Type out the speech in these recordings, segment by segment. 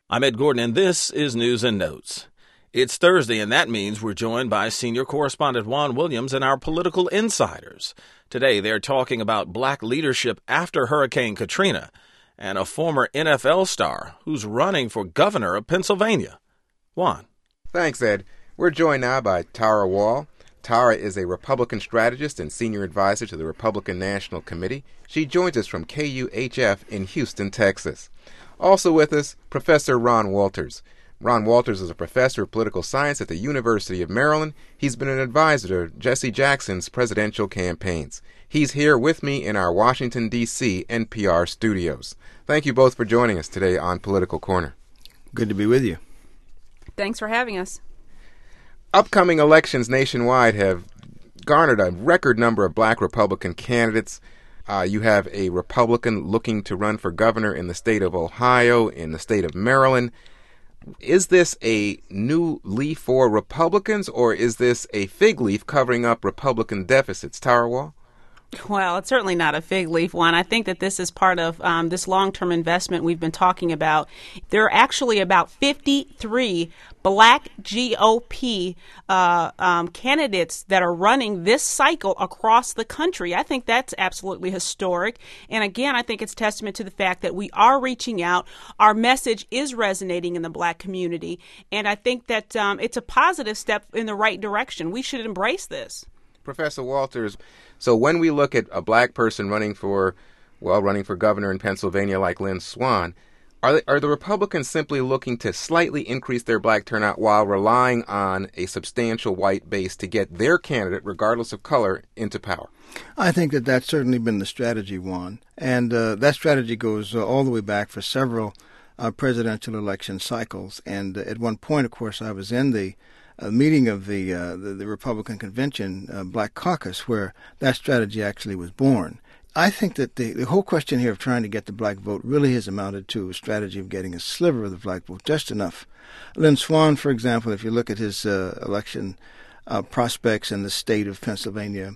I'm Ed Gordon, and this is News and Notes. It's Thursday, and that means we're joined by senior correspondent Juan Williams and our political insiders. Today, they're talking about black leadership after Hurricane Katrina and a former NFL star who's running for governor of Pennsylvania. Juan. Thanks, Ed. We're joined now by Tara Wall. Tara is a Republican strategist and senior advisor to the Republican National Committee. She joins us from KUHF in Houston, Texas. Also with us, Professor Ron Walters. Ron Walters is a professor of political science at the University of Maryland. He's been an advisor to Jesse Jackson's presidential campaigns. He's here with me in our Washington, D.C. NPR studios. Thank you both for joining us today on Political Corner. Good to be with you. Thanks for having us. Upcoming elections nationwide have garnered a record number of black Republican candidates. You have a Republican looking to run for governor in the state of Ohio, in the state of Maryland. Is this a new leaf for Republicans, or is this a fig leaf covering up Republican deficits? Tara Wall? Well, it's certainly not a fig leaf one. I think that this is part of this long-term investment we've been talking about. There are actually about 53 black GOP candidates that are running this cycle across the country. I think that's absolutely historic. And again, I think it's testament to the fact that we are reaching out. Our message is resonating in the black community. And I think that it's a positive step in the right direction. We should embrace this. Professor Walters, so when we look at a black person running for governor in Pennsylvania like Lynn Swann, are the Republicans simply looking to slightly increase their black turnout while relying on a substantial white base to get their candidate, regardless of color, into power? I think that that's certainly been the strategy, Juan. And that strategy goes all the way back for several presidential election cycles. And at one point, of course, I was in the meeting of the Republican Convention Black Caucus, where that strategy actually was born. I think that the whole question here of trying to get the black vote really has amounted to a strategy of getting a sliver of the black vote, just enough. Lynn Swann, for example, if you look at his election prospects in the state of Pennsylvania,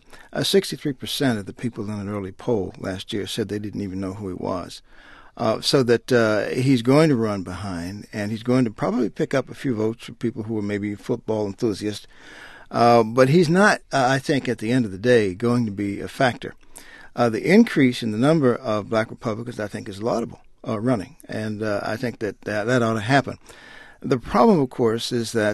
63% of the people in an early poll last year said they didn't even know who he was. So that he's going to run behind, and he's going to probably pick up a few votes from people who are maybe football enthusiasts. But he's not, I think, at the end of the day, going to be a factor. The increase in the number of black Republicans, I think, is laudable running, and I think that ought to happen. The problem, of course, is that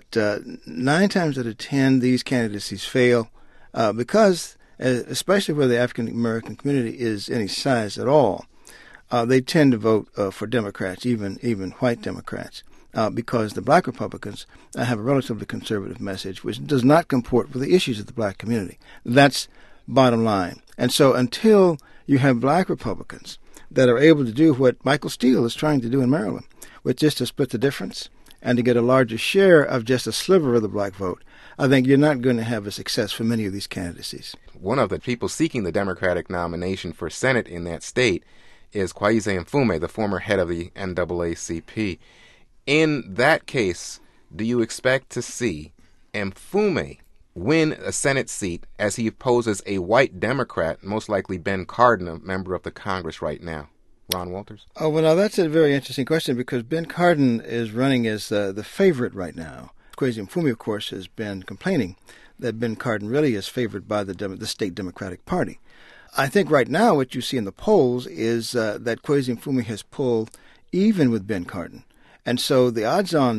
9 times out of 10, these candidacies fail because, especially where the African-American community is any size at all, they tend to vote for Democrats, even white Democrats, because the black Republicans have a relatively conservative message, which does not comport with the issues of the black community. That's bottom line. And so until you have black Republicans that are able to do what Michael Steele is trying to do in Maryland, which is to split the difference and to get a larger share of just a sliver of the black vote, I think you're not going to have a success for many of these candidacies. One of the people seeking the Democratic nomination for Senate in that state is Kweisi Mfume, the former head of the NAACP. In that case, do you expect to see Mfume win a Senate seat as he opposes a white Democrat, most likely Ben Cardin, a member of the Congress right now? Ron Walters? Oh, well, now that's a very interesting question because Ben Cardin is running as the favorite right now. Kweisi Mfume, of course, has been complaining that Ben Cardin really is favored by the state Democratic Party. I think right now what you see in the polls is that Kweisi Mfume has pulled even with Ben Cardin. And so the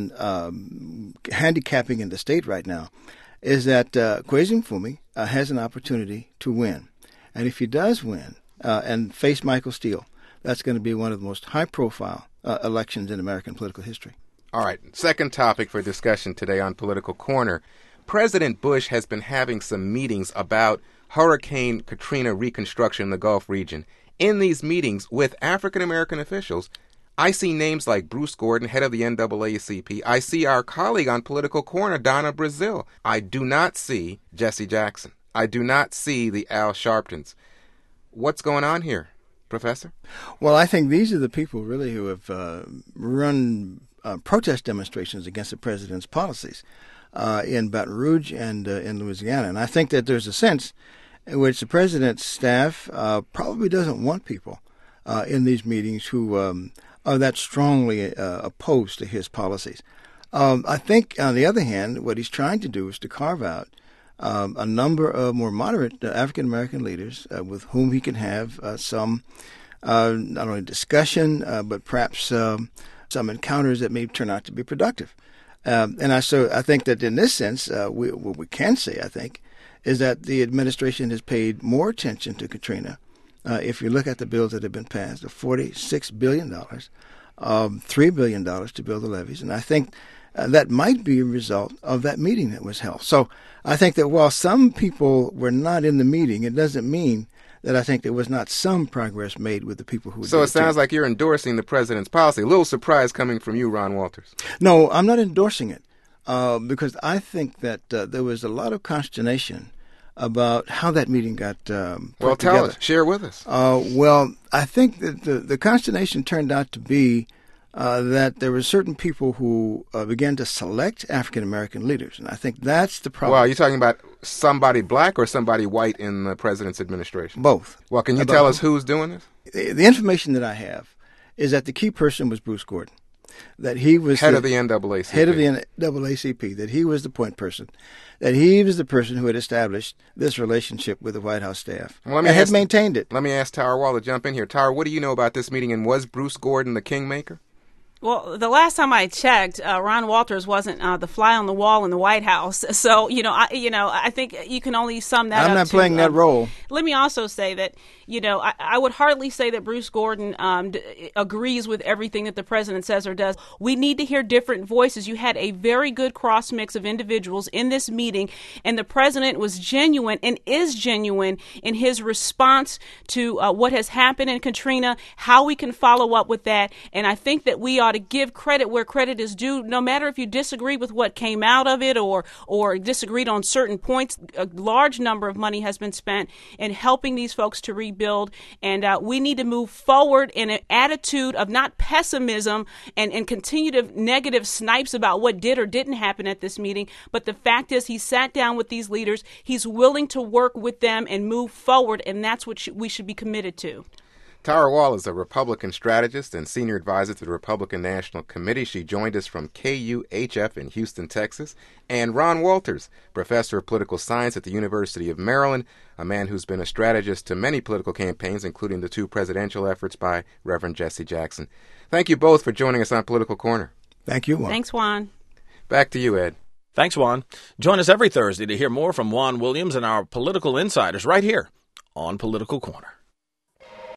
odds-on handicapping in the state right now is that Kweisi Mfume has an opportunity to win. And if he does win and face Michael Steele, that's going to be one of the most high-profile elections in American political history. All right, second topic for discussion today on Political Corner. President Bush has been having some meetings about Hurricane Katrina reconstruction in the Gulf region. In these meetings with African-American officials, I see names like Bruce Gordon, head of the NAACP. I see our colleague on Political Corner, Donna Brazile. I do not see Jesse Jackson. I do not see the Al Sharptons. What's going on here, Professor? Well, I think these are the people really who have run protest demonstrations against the president's policies in Baton Rouge and in Louisiana. And I think that there's a sense in which the president's staff probably doesn't want people in these meetings who are that strongly opposed to his policies. I think, on the other hand, what he's trying to do is to carve out a number of more moderate African-American leaders with whom he can have some not only discussion, but perhaps some encounters that may turn out to be productive. So I think that in this sense, what we can say, I think, is that the administration has paid more attention to Katrina. If you look at the bills that have been passed, of $46 billion, $3 billion to build the levees. And I think that might be a result of that meeting that was held. So I think that while some people were not in the meeting, it doesn't mean that I think there was not some progress made with the people who. So it sounds like you're endorsing the president's policy. A little surprise coming from you, Ron Walters. No, I'm not endorsing it because I think that there was a lot of consternation about how that meeting got put together. Well, tell us. Share with us. Well, I think that the consternation turned out to be that there were certain people who began to select African-American leaders. And I think that's the problem. Well, are you talking about somebody black or somebody white in the president's administration? Both. Well, can you tell us who's doing this? The information that I have is that the key person was Bruce Gordon. That he was head of the NAACP. Head of the NAACP, that he was the point person, that he was the person who had established this relationship with the White House staff and had maintained it. Let me ask Tara Wall to jump in here. Tara, what do you know about this meeting, and was Bruce Gordon the kingmaker? Well, the last time I checked, Ron Walters wasn't the fly on the wall in the White House. So, I think you can only sum that up. I'm not playing that role. Let me also say that, I would hardly say that Bruce Gordon agrees with everything that the president says or does. We need to hear different voices. You had a very good cross mix of individuals in this meeting, and the president was genuine and is genuine in his response to what has happened in Katrina, how we can follow up with that. And I think that we ought to give credit where credit is due, no matter if you disagree with what came out of it or disagreed on certain points. A large number of money has been spent in helping these folks to rebuild, and we need to move forward in an attitude of not pessimism and continued negative snipes about what did or didn't happen at this meeting. But the fact is, he sat down with these leaders. He's willing to work with them and move forward, and that's what we should be committed to. Tara Wall is a Republican strategist and senior advisor to the Republican National Committee. She joined us from KUHF in Houston, Texas. And Ron Walters, professor of political science at the University of Maryland, a man who's been a strategist to many political campaigns, including the two presidential efforts by Reverend Jesse Jackson. Thank you both for joining us on Political Corner. Thank you, Juan. Thanks, Juan. Back to you, Ed. Thanks, Juan. Join us every Thursday to hear more from Juan Williams and our political insiders right here on Political Corner.